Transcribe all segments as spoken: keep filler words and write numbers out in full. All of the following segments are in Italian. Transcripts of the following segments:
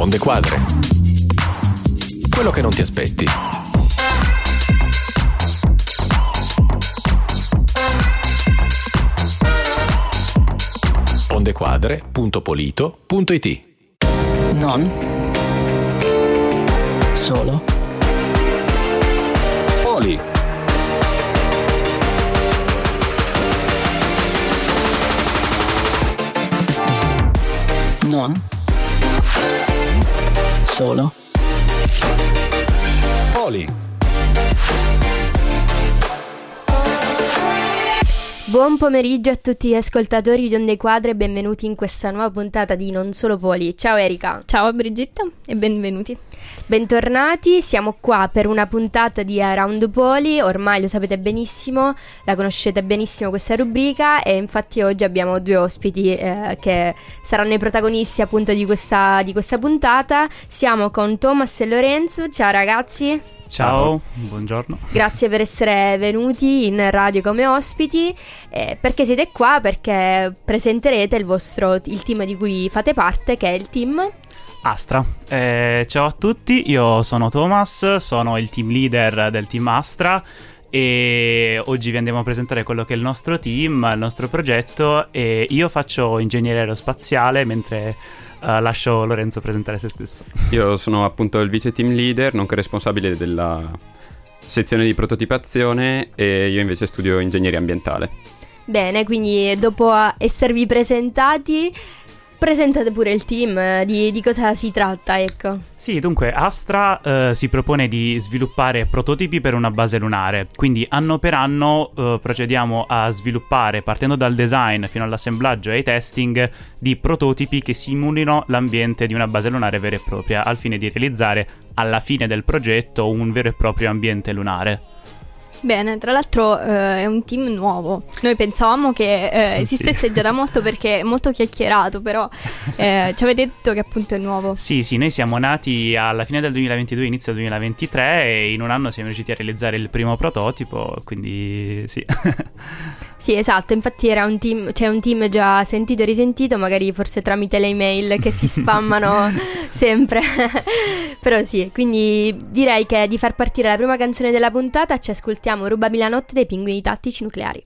Onde Quadre. Quello che non ti aspetti. ondequadre punto polito punto it. Non solo Poli. Non solo Poli. Buon pomeriggio a tutti gli ascoltatori di Onde Quadre e benvenuti in questa nuova puntata di Non Solo Poli. Ciao Erika. Ciao Brigitta e benvenuti. Bentornati, siamo qua per una puntata di Around Poli. Ormai lo sapete benissimo, la conoscete benissimo questa rubrica, e infatti oggi abbiamo due ospiti eh, che saranno i protagonisti appunto di questa, di questa puntata. Siamo con Thomas e Lorenzo. Ciao ragazzi. Ciao, buongiorno. Grazie per essere venuti in radio come ospiti. Eh, perché siete qua? Perché presenterete il vostro il team di cui fate parte, che è il team Astra. Eh, ciao a tutti, io sono Thomas, sono il team leader del team Astra e oggi vi andiamo a presentare quello che è il nostro team, il nostro progetto, e io faccio ingegnere aerospaziale mentre Uh, lascio Lorenzo presentare se stesso. Io sono appunto il vice team leader, nonché responsabile della sezione di prototipazione, e io invece studio ingegneria ambientale. Bene, quindi dopo esservi presentati, presentate pure il team, di, di cosa si tratta, ecco. Sì, dunque Astra eh, si propone di sviluppare prototipi per una base lunare, quindi anno per anno eh, procediamo a sviluppare, partendo dal design fino all'assemblaggio e ai testing, di prototipi che simulino l'ambiente di una base lunare vera e propria, al fine di realizzare alla fine del progetto un vero e proprio ambiente lunare. Bene, tra l'altro eh, è un team nuovo. Noi pensavamo che eh, esistesse sì. già da molto, perché è molto chiacchierato, però eh, ci avete detto che appunto è nuovo. Sì, sì, noi siamo nati alla fine del duemilaventidue, inizio del duemilaventitré, e in un anno siamo riusciti a realizzare il primo prototipo, quindi sì. Sì, esatto, infatti era un team, cioè un team già sentito e risentito, magari forse tramite le email che si spammano sempre. Però sì, quindi direi che di far partire la prima canzone della puntata ci ascoltiamo Rubami la notte dei Pinguini Tattici Nucleari.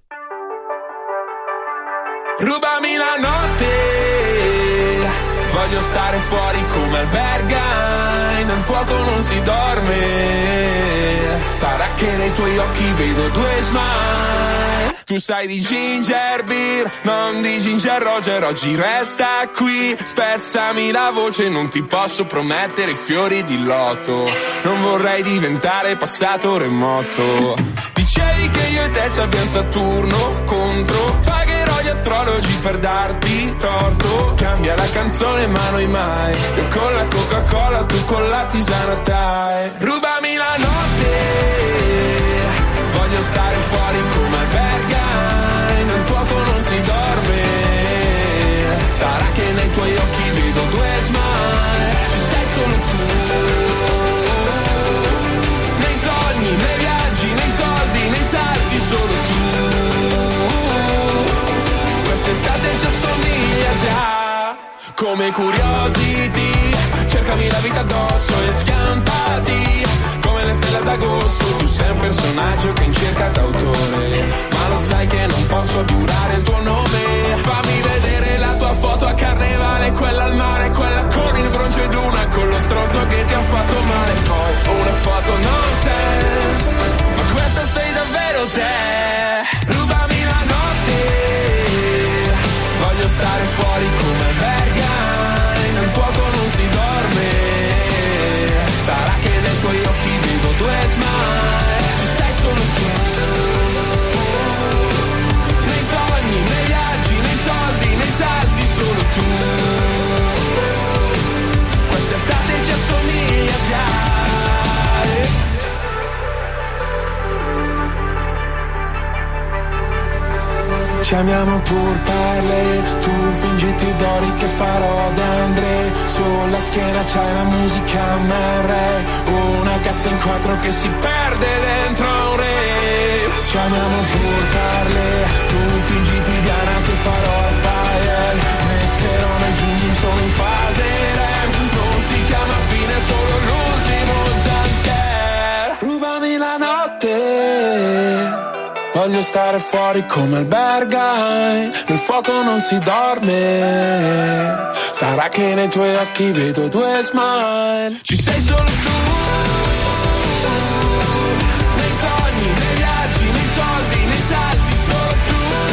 Rubami la notte, voglio stare fuori come albergai, nel fuoco non si dorme, sarà che nei tuoi occhi vedo due smile. Tu sai di ginger beer, non di ginger Roger, oggi resta qui, spezzami la voce, non ti posso promettere fiori di loto, non vorrei diventare passato remoto. Dicevi che io e te ci abbiamo Saturno contro, pagherò gli astrologi per darti torto, cambia la canzone ma noi mai, io con la Coca-Cola, tu con la tisana dai. Rubami la notte, voglio stare fuori come albergai, nel fuoco non si dorme, sarà che nei tuoi occhi vedo due smile, ci sei solo tu, nei sogni, nei viaggi, nei soldi, nei salti, solo tu, quest'estate ci assomiglia già, come Curiosity, cercami la vita addosso e scampati, come le stelle d'agosto, tu sei un personaggio che in cerca d'autore, ma lo sai che non posso giurare il tuo nome. Fammi vedere la tua foto a carnevale, quella al mare, quella con il bronzo ed una con lo stronzo che ti ha fatto male. Poi una foto nonsense, ma questa sei davvero te. Rubami la notte, voglio stare fuori come albergai, nel fuoco non si dorme, sarà che nei tuoi occhi vedo due smile, ci sei solo tu, nei sogni, nei viaggi, nei soldi, nei salti, solo tu, quest'estate ci assomiglia già. Ci amiamo pur parle, tu fingiti d'ori che farò d'Andre, sulla schiena c'hai la musica M R, una cassa in quattro che si perde dentro un re. Ci amiamo pur parle, tu fingiti Diana che farò al fire, metterò nel zoom solo in fase rem, non si chiama meglio stare fuori come il Berghain. Nel fuoco non si dorme. Sarà che nei tuoi occhi vedo due smile. Ci sei solo tu. Nei sogni, nei viaggi, nei soldi, nei salti, solo tu.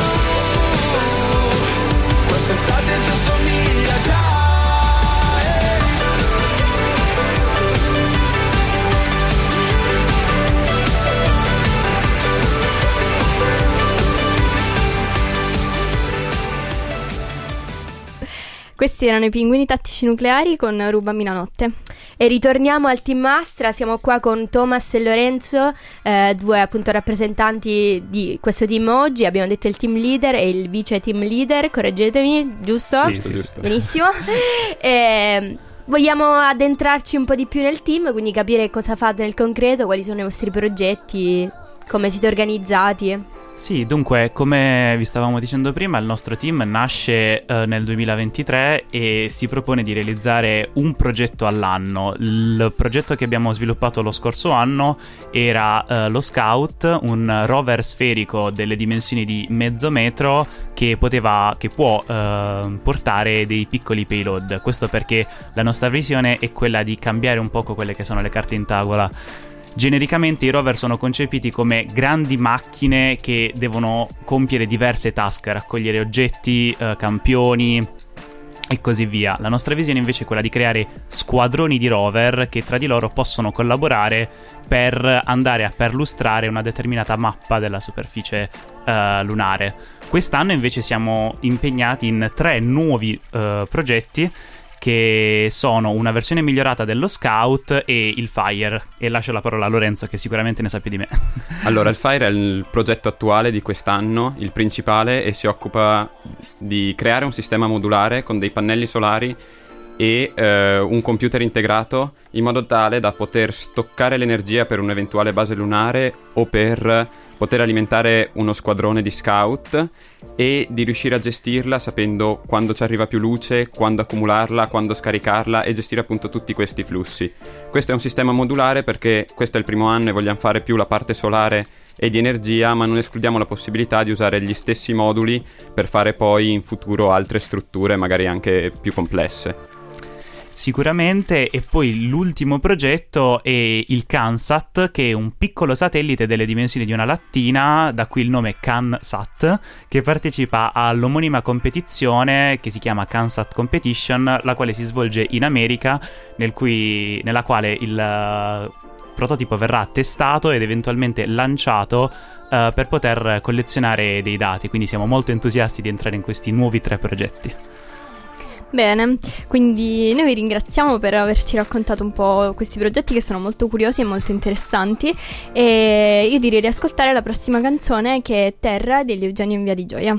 Quest'estate ti assomiglia già. Questi erano i Pinguini Tattici Nucleari con Rubami la notte. E ritorniamo al Team Astra, siamo qua con Thomas e Lorenzo, eh, due appunto rappresentanti di questo team oggi. Abbiamo detto il team leader e il vice team leader, correggetemi, giusto? Sì, sì, giusto. Benissimo. e, vogliamo addentrarci un po' di più nel team, quindi capire cosa fate nel concreto, quali sono i vostri progetti, come siete organizzati. Sì, dunque, come vi stavamo dicendo prima, il nostro team nasce eh, nel duemilaventitré e si propone di realizzare un progetto all'anno. Il progetto che abbiamo sviluppato lo scorso anno era eh, lo Scout, un rover sferico delle dimensioni di mezzo metro che poteva, che può eh, portare dei piccoli payload. Questo perché la nostra visione è quella di cambiare un poco quelle che sono le carte in tavola. Genericamente i rover sono concepiti come grandi macchine che devono compiere diverse task, raccogliere oggetti, eh, campioni e così via. La nostra visione invece è quella di creare squadroni di rover che tra di loro possono collaborare per andare a perlustrare una determinata mappa della superficie eh, lunare. Quest'anno invece siamo impegnati in tre nuovi eh, progetti che sono una versione migliorata dello Scout e il Fire. E lascio la parola a Lorenzo, che sicuramente ne sa più di me. Allora, il Fire è il progetto attuale di quest'anno, il principale, e si occupa di creare un sistema modulare con dei pannelli solari e eh, un computer integrato, in modo tale da poter stoccare l'energia per un'eventuale base lunare o per poter alimentare uno squadrone di scout e di riuscire a gestirla sapendo quando ci arriva più luce, quando accumularla, quando scaricarla e gestire appunto tutti questi flussi. Questo è un sistema modulare perché questo è il primo anno e vogliamo fare più la parte solare e di energia, ma non escludiamo la possibilità di usare gli stessi moduli per fare poi in futuro altre strutture magari anche più complesse. Sicuramente. E poi l'ultimo progetto è il CanSat, che è un piccolo satellite delle dimensioni di una lattina, da cui il nome CanSat, che partecipa all'omonima competizione che si chiama CanSat Competition, la quale si svolge in America, nel cui, nella quale il uh, prototipo verrà testato ed eventualmente lanciato uh, per poter collezionare dei dati. Quindi siamo molto entusiasti di entrare in questi nuovi tre progetti. Bene, quindi noi vi ringraziamo per averci raccontato un po' questi progetti che sono molto curiosi e molto interessanti, e io direi di ascoltare la prossima canzone, che è Terra degli Eugenio in Via di Gioia.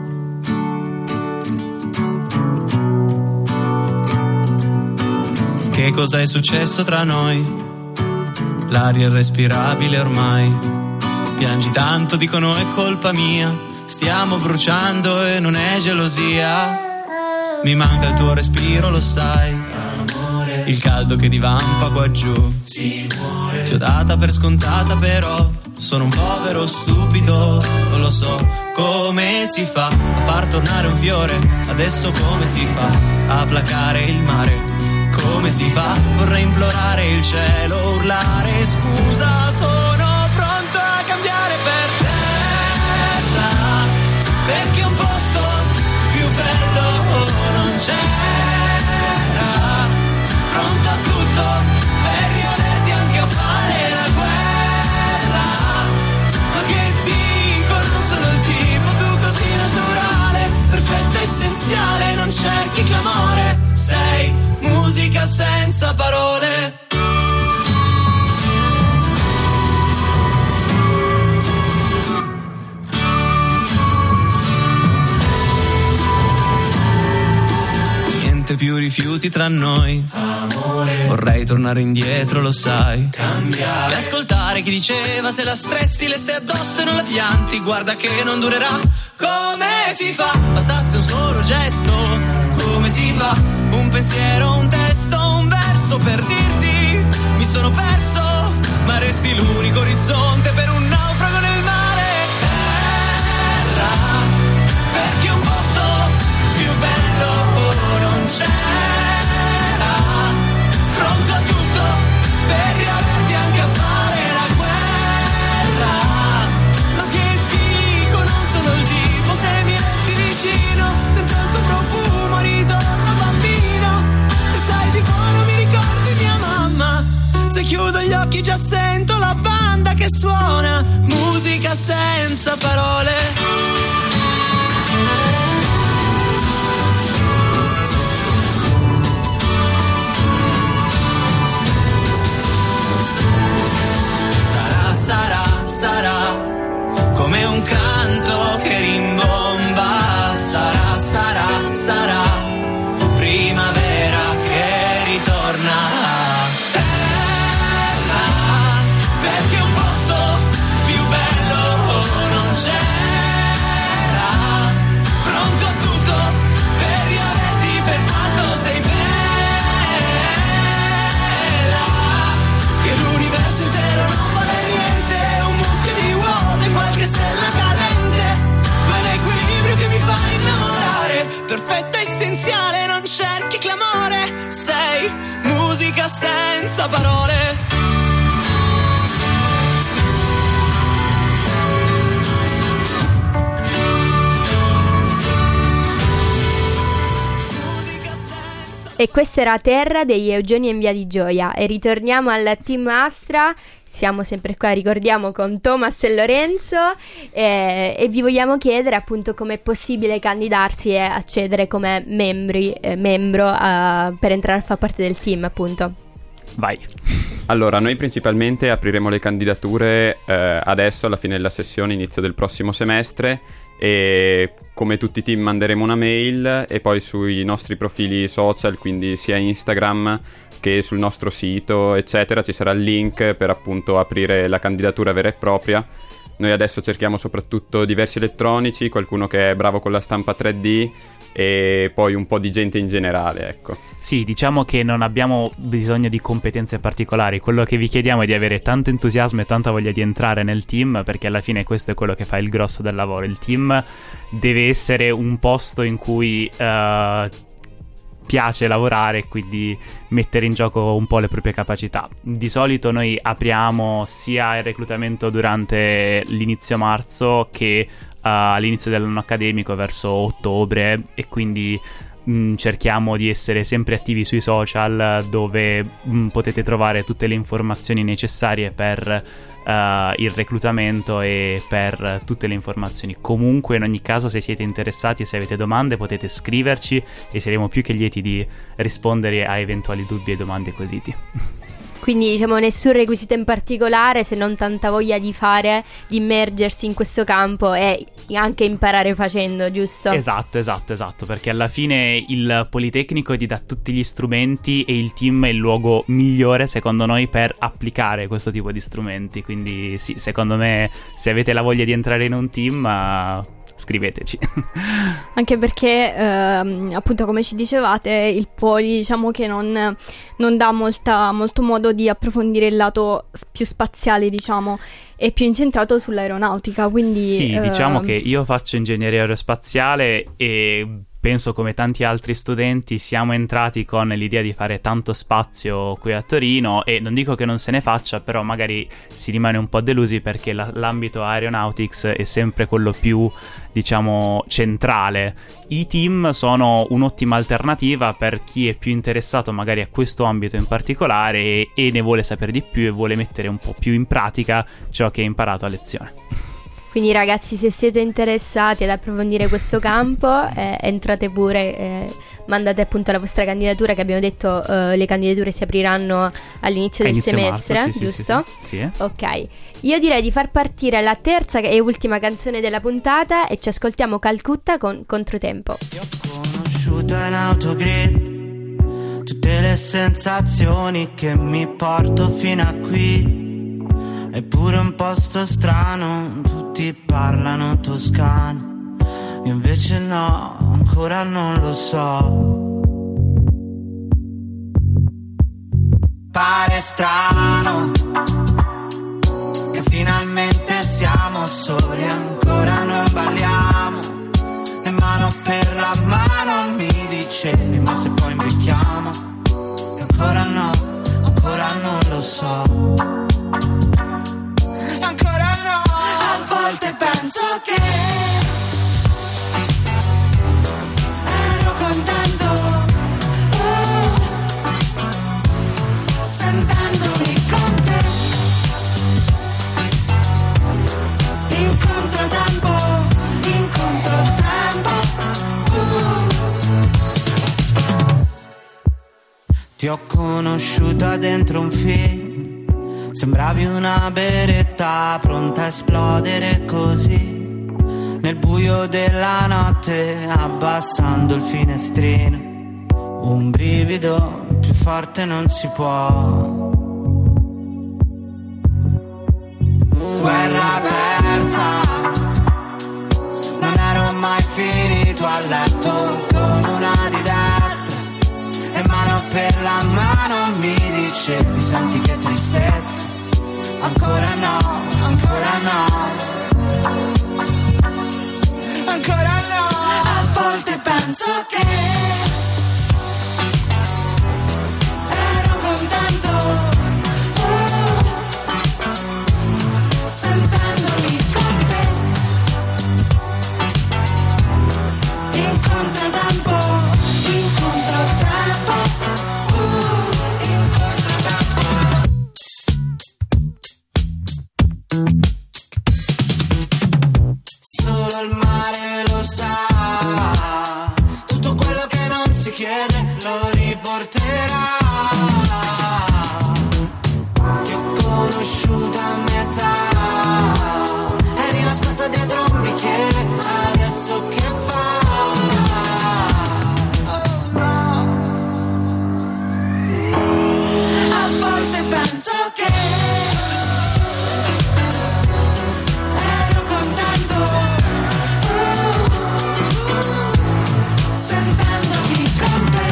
Che cosa è successo tra noi? L'aria è irrespirabile ormai. Piangi tanto, dicono è colpa mia. Stiamo bruciando e non è gelosia. Mi manca il tuo respiro, lo sai, amore. Il caldo che divampa qua giù. Si muore. Ti ho data per scontata, però sono un povero stupido. Non lo so come si fa a far tornare un fiore. Adesso come si fa a placare il mare? Come si fa? Vorrei implorare il cielo, urlare scusa, sono pronto a cambiare per terra, perché un posto più bello non c'era, pronto a tutto per rivederti anche a fare la guerra. Ma che dico, non sono il tipo, tu così naturale, perfetta, essenziale, non cerchi clamore, sei musica senza parole. Più rifiuti tra noi, amore. Vorrei tornare indietro, lo sai, cambiare e ascoltare chi diceva se la stressi le stai addosso e non la pianti. Guarda che non durerà. Come si fa? Bastasse un solo gesto. Come si fa? Un pensiero, un testo, un verso per dirti mi sono perso, ma resti l'unico orizzonte per un naufrago nel mare. c'era, pronto a tutto per riaverti anche a fare la guerra. Ma che dico, non sono il tipo, se mi resti vicino, dentro il tuo profumo ritorno bambino. E sai tipo non mi ricordi mia mamma, se chiudo gli occhi già sento la banda che suona, musica senza parole. Sarà, sarà come un canto che rimbomba, sarà, sarà, sarà primavera che ritorna a terra, perché un posto più bello non c'era, pronto a tutto per riaverti per quanto sei bella, che l'universo intero non vale niente, un mucchio di vuote, qualche stella cadente, ma l'equilibrio che mi fa innamorare, perfetta, essenziale, non cerchi clamore, sei musica senza parole. E questa era Terra degli Eugenio in Via di Gioia. E ritorniamo al team Astra. Siamo sempre qua, ricordiamo, con Thomas e Lorenzo, eh, e vi vogliamo chiedere appunto come è possibile candidarsi e accedere come membri, eh, membro uh, per entrare a far parte del team, appunto. Vai. Allora, noi principalmente apriremo le candidature eh, adesso, alla fine della sessione, inizio del prossimo semestre, e come tutti i team manderemo una mail, e poi sui nostri profili social, quindi sia Instagram che sul nostro sito eccetera, ci sarà il link per appunto aprire la candidatura vera e propria. Noi adesso cerchiamo soprattutto diversi elettronici, qualcuno che è bravo con la stampa tre D e poi un po' di gente in generale, ecco. Sì, diciamo che non abbiamo bisogno di competenze particolari, quello che vi chiediamo è di avere tanto entusiasmo e tanta voglia di entrare nel team, perché alla fine questo è quello che fa il grosso del lavoro. Il team deve essere un posto in cui uh, piace lavorare e quindi mettere in gioco un po' le proprie capacità. Di solito noi apriamo sia il reclutamento durante l'inizio marzo che uh, all'inizio dell'anno accademico verso ottobre, e quindi mh, cerchiamo di essere sempre attivi sui social, dove mh, potete trovare tutte le informazioni necessarie per Uh, il reclutamento e per tutte le informazioni. Comunque, in ogni caso, se siete interessati e se avete domande potete scriverci e saremo più che lieti di rispondere a eventuali dubbi e domande e quesiti. Quindi diciamo nessun requisito in particolare, se non tanta voglia di fare, di immergersi in questo campo e anche imparare facendo, giusto? Esatto, esatto, esatto, perché alla fine il Politecnico ti dà tutti gli strumenti e il team è il luogo migliore secondo noi per applicare questo tipo di strumenti. Quindi sì, secondo me, se avete la voglia di entrare in un team, uh, scriveteci. Anche perché ehm, appunto, come ci dicevate, il Poli diciamo che non, non dà molta, molto modo di approfondire il lato più spaziale, diciamo, è più incentrato sull'aeronautica, quindi sì, ehm... diciamo che io faccio ingegneria aerospaziale e penso, come tanti altri studenti, siamo entrati con l'idea di fare tanto spazio qui a Torino, e non dico che non se ne faccia, però magari si rimane un po' delusi perché la, l'ambito aeronautics è sempre quello più, diciamo, centrale. I team sono un'ottima alternativa per chi è più interessato magari a questo ambito in particolare e, e ne vuole sapere di più e vuole mettere un po' più in pratica ciò che ha imparato a lezione. Quindi ragazzi, se siete interessati ad approfondire questo campo, eh, entrate pure, eh, mandate appunto la vostra candidatura, che abbiamo detto eh, le candidature si apriranno all'inizio del Inizio semestre, marzo, sì, giusto? Sì, sì, sì. Sì. Ok, io direi di far partire la terza e ultima canzone della puntata e ci ascoltiamo Calcutta con Controtempo. Ti ho conosciuto in autogrill, tutte le sensazioni che mi porto fino a qui. Eppure un posto strano, tutti parlano toscano, io invece no, ancora non lo so. Pare strano che finalmente siamo soli, ancora non balliamo, mano per la mano mi dicevi, ma se poi invecchiamo? E ancora no, ancora non lo so. E ancora no. A volte penso che ero contento, oh, sentendomi con te. Incontro tempo, incontro tempo, uh. Ti ho conosciuta dentro un film, sembravi una beretta pronta a esplodere così, nel buio della notte, abbassando il finestrino. Un brivido più forte non si può. Guerra persa, non ero mai finito a letto con una di destra e mano per la mano mi dicevi, senti che tristezza, ancora no, ancora no, ancora no. A volte penso che ero contento, oh, sentendomi con te. Incontro tempo, incontro tempo, uh, incontro tempo. Solo il mare lo sa, tutto quello che non si chiede lo riporterà. Ti ho conosciuta a metà, eri nascosta dietro un bicchiere, adesso che fa? Oh no. A volte penso che ero contento, uh, sentendomi con te.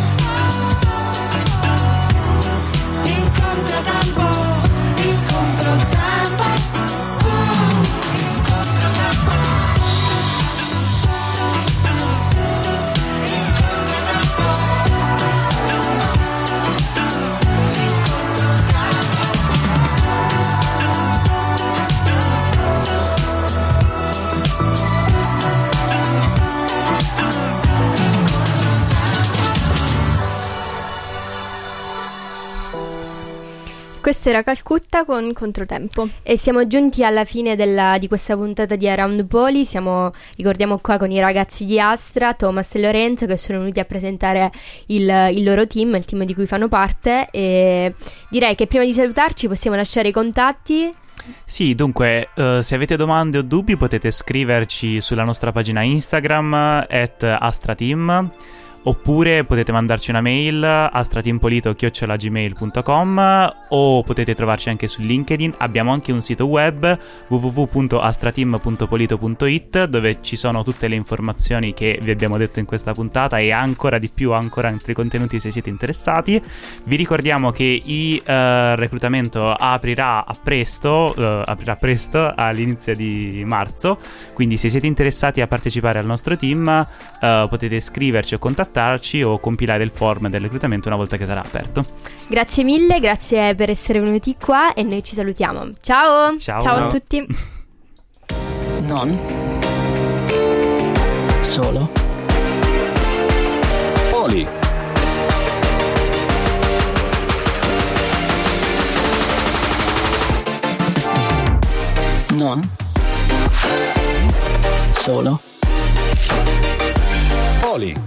Incontro tempo, incontro tempo, uh, incontro tempo, incontro tempo, incontro Questo era Calcutta con Controtempo. E siamo giunti alla fine della, di questa puntata di Around Poli. Siamo, ricordiamo qua con i ragazzi di Astra, Thomas e Lorenzo, che sono venuti a presentare il, il loro team, il team di cui fanno parte. E direi che prima di salutarci possiamo lasciare i contatti. Sì, dunque, uh, se avete domande o dubbi potete scriverci sulla nostra pagina Instagram at astrateam, oppure potete mandarci una mail astrateampolito chiocciola gmail punto com, o potete trovarci anche su LinkedIn. Abbiamo anche un sito web w w w punto astrateam punto polito punto i t dove ci sono tutte le informazioni che vi abbiamo detto in questa puntata e ancora di più, ancora altri contenuti se siete interessati. Vi ricordiamo che il uh, reclutamento aprirà a presto, uh, aprirà presto all'inizio di marzo, quindi se siete interessati a partecipare al nostro team uh, potete scriverci o contattarci o compilare il form del reclutamento una volta che sarà aperto. Grazie mille, grazie per essere venuti qua e noi ci salutiamo. Ciao! Ciao, Ciao a tutti. Non solo Poli. Non solo Poli.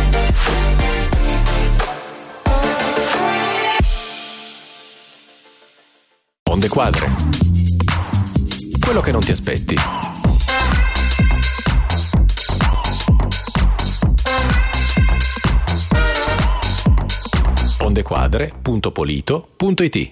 Onde Quadre. Quello che non ti aspetti. ondequadre punto polito punto i t